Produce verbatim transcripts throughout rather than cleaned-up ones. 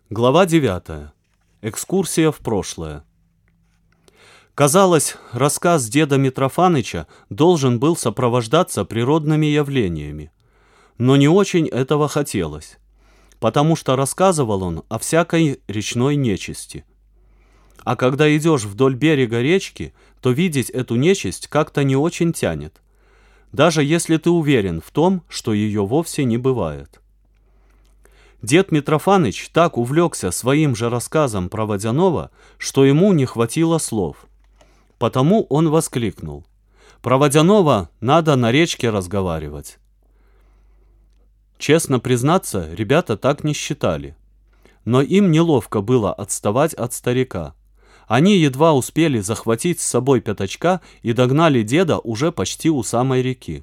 Глава девятая. Экскурсия в прошлое. Казалось, рассказ деда Митрофаныча должен был сопровождаться природными явлениями. Но не очень этого хотелось, потому что рассказывал он о всякой речной нечисти. А когда идешь вдоль берега речки, то видеть эту нечисть как-то не очень тянет, даже если ты уверен в том, что ее вовсе не бывает. Дед Митрофаныч так увлекся своим же рассказом про Водяного, что ему не хватило слов. Потому он воскликнул: «Про Водяного надо на речке разговаривать». Честно признаться, ребята так не считали. Но им неловко было отставать от старика. Они едва успели захватить с собой Пятачка и догнали деда уже почти у самой реки.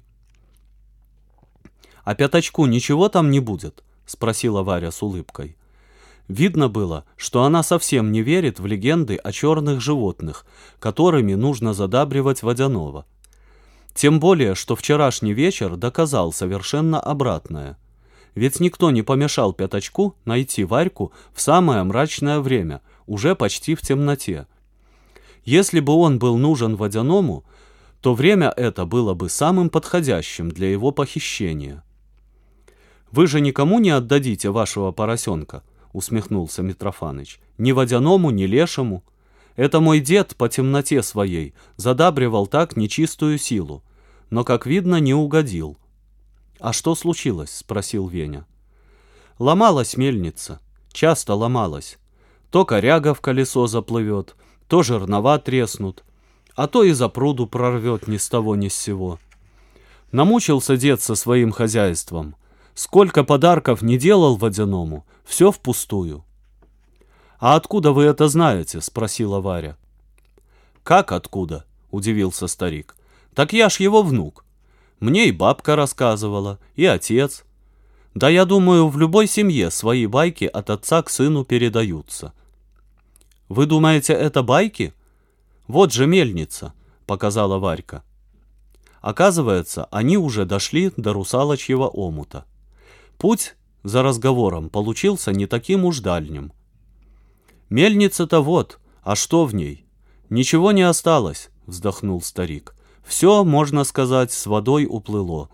«А Пятачку ничего там не будет?» — спросила Варя с улыбкой. Видно было, что она совсем не верит в легенды о черных животных, которыми нужно задабривать Водяного. Тем более, что вчерашний вечер доказал совершенно обратное. Ведь никто не помешал Пятачку найти Варьку в самое мрачное время, уже почти в темноте. Если бы он был нужен Водяному, то время это было бы самым подходящим для его похищения. «Вы же никому не отдадите вашего поросенка?» — усмехнулся Митрофаныч. «Ни Водяному, ни Лешему. Это мой дед по темноте своей задабривал так нечистую силу, но, как видно, не угодил». «А что случилось?» — спросил Веня. «Ломалась мельница. Часто ломалась. То коряга в колесо заплывет, то жернова треснут, а то и запруду прорвет ни с того ни с сего. Намучился дед со своим хозяйством. Сколько подарков не делал Водяному, все впустую». «А откуда вы это знаете?» — спросила Варя. «Как откуда?» — удивился старик. «Так я ж его внук. Мне и бабка рассказывала, и отец. Да я думаю, в любой семье свои байки от отца к сыну передаются». «Вы думаете, это байки? Вот же мельница», — показала Варька. Оказывается, они уже дошли до русалочьего омута. Путь за разговором получился не таким уж дальним. «Мельница-то вот, а что в ней? Ничего не осталось», — вздохнул старик. «Все, можно сказать, с водой уплыло».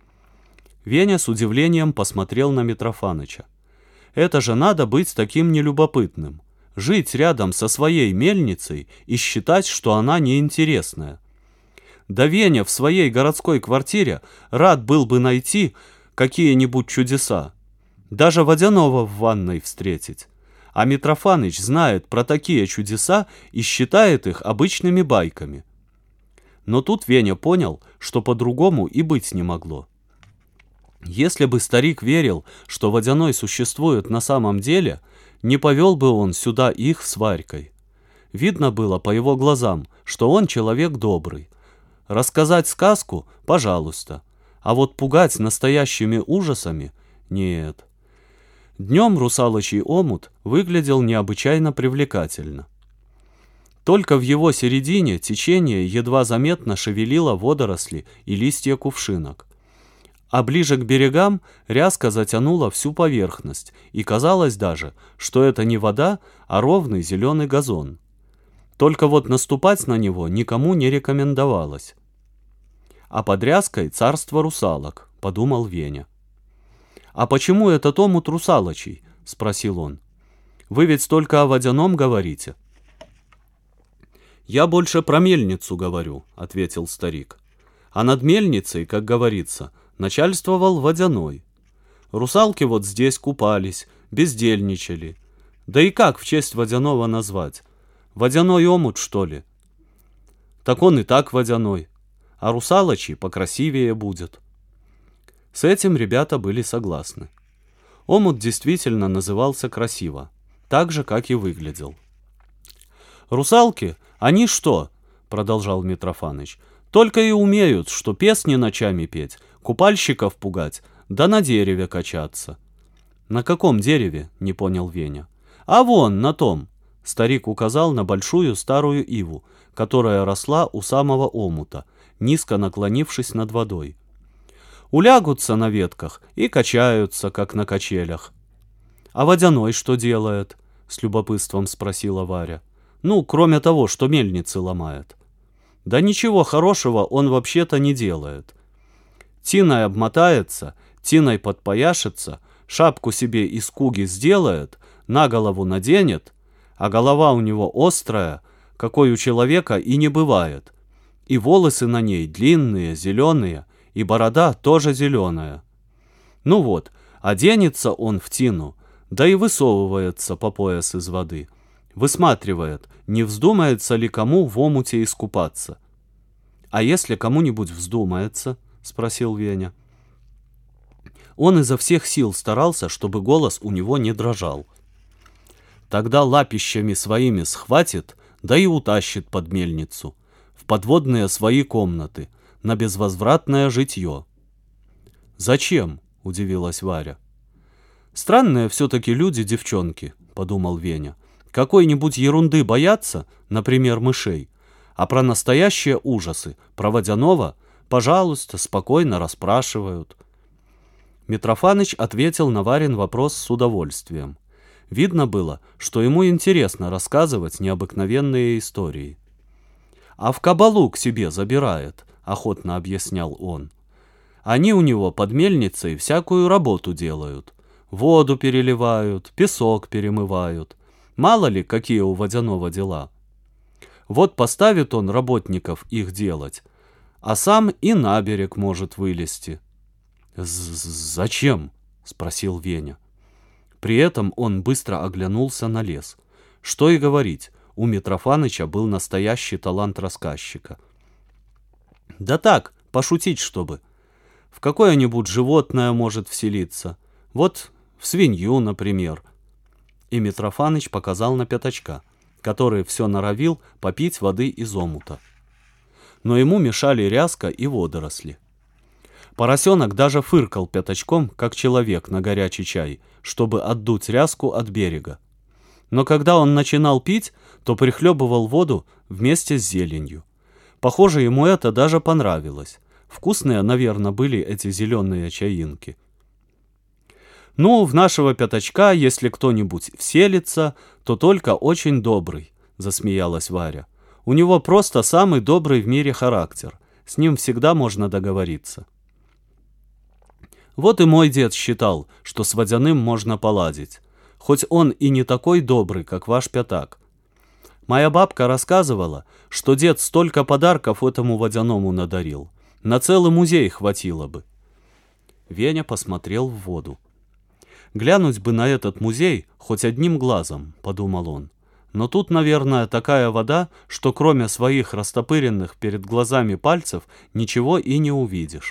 Веня с удивлением посмотрел на Митрофаныча. «Это же надо быть таким нелюбопытным. Жить рядом со своей мельницей и считать, что она неинтересная. Да Веня в своей городской квартире рад был бы найти какие-нибудь чудеса, даже Водяного в ванной встретить. А Митрофаныч знает про такие чудеса и считает их обычными байками». Но тут Веня понял, что по-другому и быть не могло. Если бы старик верил, что Водяной существует на самом деле, не повел бы он сюда их с Варькой. Видно было по его глазам, что он человек добрый. Рассказать сказку — пожалуйста. А вот пугать настоящими ужасами — нет. Днем русалочий омут выглядел необычайно привлекательно. Только в его середине течение едва заметно шевелило водоросли и листья кувшинок. А ближе к берегам ряска затянула всю поверхность, и казалось даже, что это не вода, а ровный зеленый газон. Только вот наступать на него никому не рекомендовалось. «А под ряской царство русалок», — подумал Веня. «А почему этот омут русалочий?» — спросил он. «Вы ведь только о Водяном говорите». «Я больше про мельницу говорю», — ответил старик. «А над мельницей, как говорится, начальствовал Водяной. Русалки вот здесь купались, бездельничали. Да и как в честь Водяного назвать? Водяной омут, что ли? Так он и так водяной, а русалочий покрасивее будет». С этим ребята были согласны. Омут действительно назывался красиво, так же, как и выглядел. «Русалки, они что?» — продолжал Митрофаныч. «Только и умеют, что песни ночами петь, купальщиков пугать, да на дереве качаться». «На каком дереве?» — не понял Веня. «А вон, на том!» — старик указал на большую старую иву, которая росла у самого омута, низко наклонившись над водой. Улягутся на ветках и качаются, как на качелях. «А Водяной что делает?» — с любопытством спросила Варя. «Ну, кроме того, что мельницы ломает». «Да ничего хорошего он вообще-то не делает. Тиной обмотается, тиной подпояшется, шапку себе из куги сделает, на голову наденет, а голова у него острая, какой у человека и не бывает, и волосы на ней длинные, зеленые, и борода тоже зеленая. Ну вот, оденется он в тину, да и высовывается по пояс из воды, высматривает, не вздумается ли кому в омуте искупаться». «А если кому-нибудь вздумается?» — спросил Веня. Он изо всех сил старался, чтобы голос у него не дрожал. «Тогда лапищами своими схватит, да и утащит под мельницу, в подводные свои комнаты, на безвозвратное житье». «Зачем?» — удивилась Варя. «Странные все-таки люди, девчонки», — подумал Веня. «Какой-нибудь ерунды боятся, например, мышей, а про настоящие ужасы, про Водяного, пожалуйста, спокойно расспрашивают». Митрофаныч ответил на Варин вопрос с удовольствием. Видно было, что ему интересно рассказывать необыкновенные истории. «А в кабалу к себе забирает», — охотно объяснял он. «Они у него под мельницей всякую работу делают. Воду переливают, песок перемывают. Мало ли, какие у Водяного дела. Вот поставит он работников их делать, а сам и на берег может вылезти». «Зачем?» — спросил Веня. При этом он быстро оглянулся на лес. Что и говорить, у Митрофаныча был настоящий талант рассказчика. «Да так, пошутить, чтобы. В какое-нибудь животное может вселиться. Вот в свинью, например». И Митрофаныч показал на Пятачка, который все норовил попить воды из омута. Но ему мешали ряска и водоросли. Поросенок даже фыркал пятачком, как человек на горячий чай, чтобы отдуть ряску от берега. Но когда он начинал пить, то прихлебывал воду вместе с зеленью. Похоже, ему это даже понравилось. Вкусные, наверное, были эти зеленые чаинки. «Ну, в нашего Пятачка, если кто-нибудь вселится, то только очень добрый», — засмеялась Варя. «У него просто самый добрый в мире характер. С ним всегда можно договориться». Вот и мой дед считал, что с Водяным можно поладить, хоть он и не такой добрый, как ваш Пятак. Моя бабка рассказывала, что дед столько подарков этому Водяному надарил. На целый музей хватило бы. Веня посмотрел в воду. «Глянуть бы на этот музей хоть одним глазом», — подумал он. «Но тут, наверное, такая вода, что кроме своих растопыренных перед глазами пальцев ничего и не увидишь».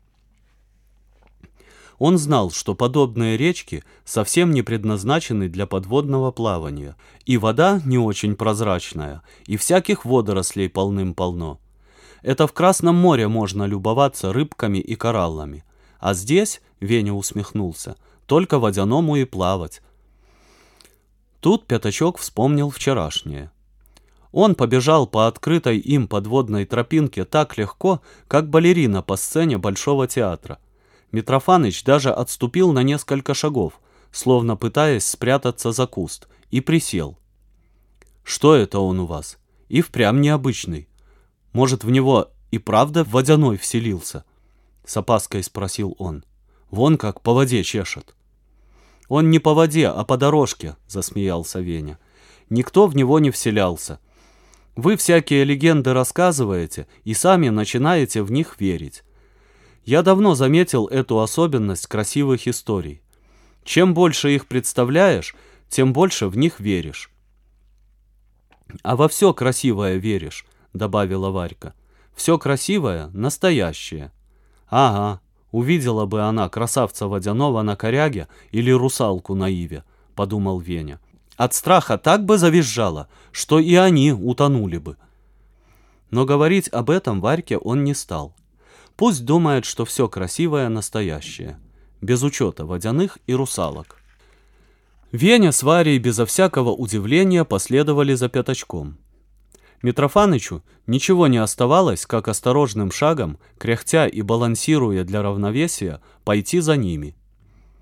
Он знал, что подобные речки совсем не предназначены для подводного плавания, и вода не очень прозрачная, и всяких водорослей полным-полно. Это в Красном море можно любоваться рыбками и кораллами, а здесь, Веня усмехнулся, только Водяному и плавать. Тут Пятачок вспомнил вчерашнее. Он побежал по открытой им подводной тропинке так легко, как балерина по сцене Большого театра. Митрофаныч даже отступил на несколько шагов, словно пытаясь спрятаться за куст, и присел. «Что это он у вас? И впрямь необычный. Может, в него и правда Водяной вселился?» — с опаской спросил он. «Вон как по воде чешет». «Он не по воде, а по дорожке», — засмеялся Веня. «Никто в него не вселялся. Вы всякие легенды рассказываете и сами начинаете в них верить. Я давно заметил эту особенность красивых историй. Чем больше их представляешь, тем больше в них веришь». «А во все красивое веришь», — добавила Варька. «Все красивое — настоящее». «Ага, увидела бы она красавца Водяного на коряге или русалку на иве», — подумал Веня. «От страха так бы завизжала, что и они утонули бы». Но говорить об этом Варьке он не стал. Пусть думает, что все красивое настоящее, без учета водяных и русалок. Веня с Варей безо всякого удивления последовали за Пятачком. Митрофанычу ничего не оставалось, как осторожным шагом, кряхтя и балансируя для равновесия, пойти за ними.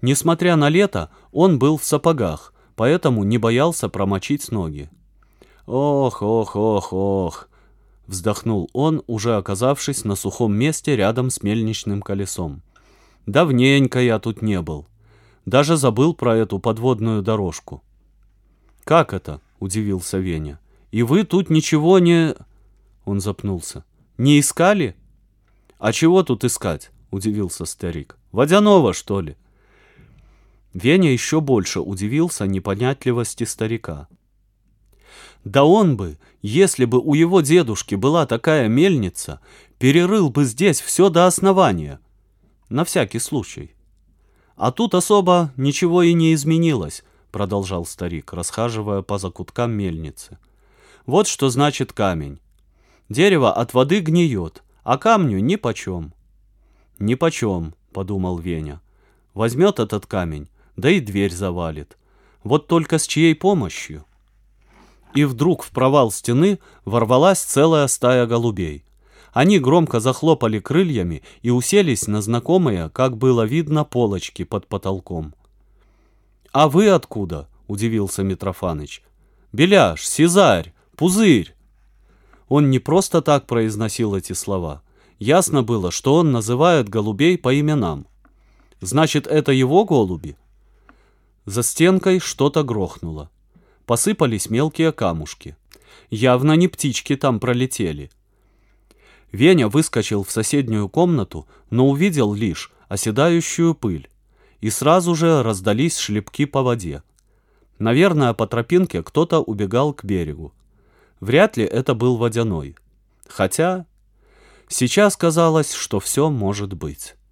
Несмотря на лето, он был в сапогах, поэтому не боялся промочить ноги. «Ох, ох, ох, ох!» — вздохнул он, уже оказавшись на сухом месте рядом с мельничным колесом. «Давненько я тут не был. Даже забыл про эту подводную дорожку». «Как это?» — удивился Веня. «И вы тут ничего не...» Он запнулся. «Не искали?» «А чего тут искать?» — удивился старик. «Водяного, что ли?» Веня еще больше удивился непонятливости старика. Да он бы, если бы у его дедушки была такая мельница, перерыл бы здесь все до основания. На всякий случай. А тут особо ничего и не изменилось, продолжал старик, расхаживая по закуткам мельницы. Вот что значит камень. Дерево от воды гниет, а камню нипочем. Нипочем, подумал Веня. Возьмет этот камень, да и дверь завалит. Вот только с чьей помощью? И вдруг в провал стены ворвалась целая стая голубей. Они громко захлопали крыльями и уселись на знакомые, как было видно, полочки под потолком. «А вы откуда?» — удивился Митрофаныч. «Беляш, Сизарь, Пузырь!» Он не просто так произносил эти слова. Ясно было, что он называет голубей по именам. Значит, это его голуби? За стенкой что-то грохнуло. Посыпались мелкие камушки. Явно не птички там пролетели. Веня выскочил в соседнюю комнату, но увидел лишь оседающую пыль. И сразу же раздались шлепки по воде. Наверное, по тропинке кто-то убегал к берегу. Вряд ли это был Водяной. Хотя сейчас казалось, что все может быть.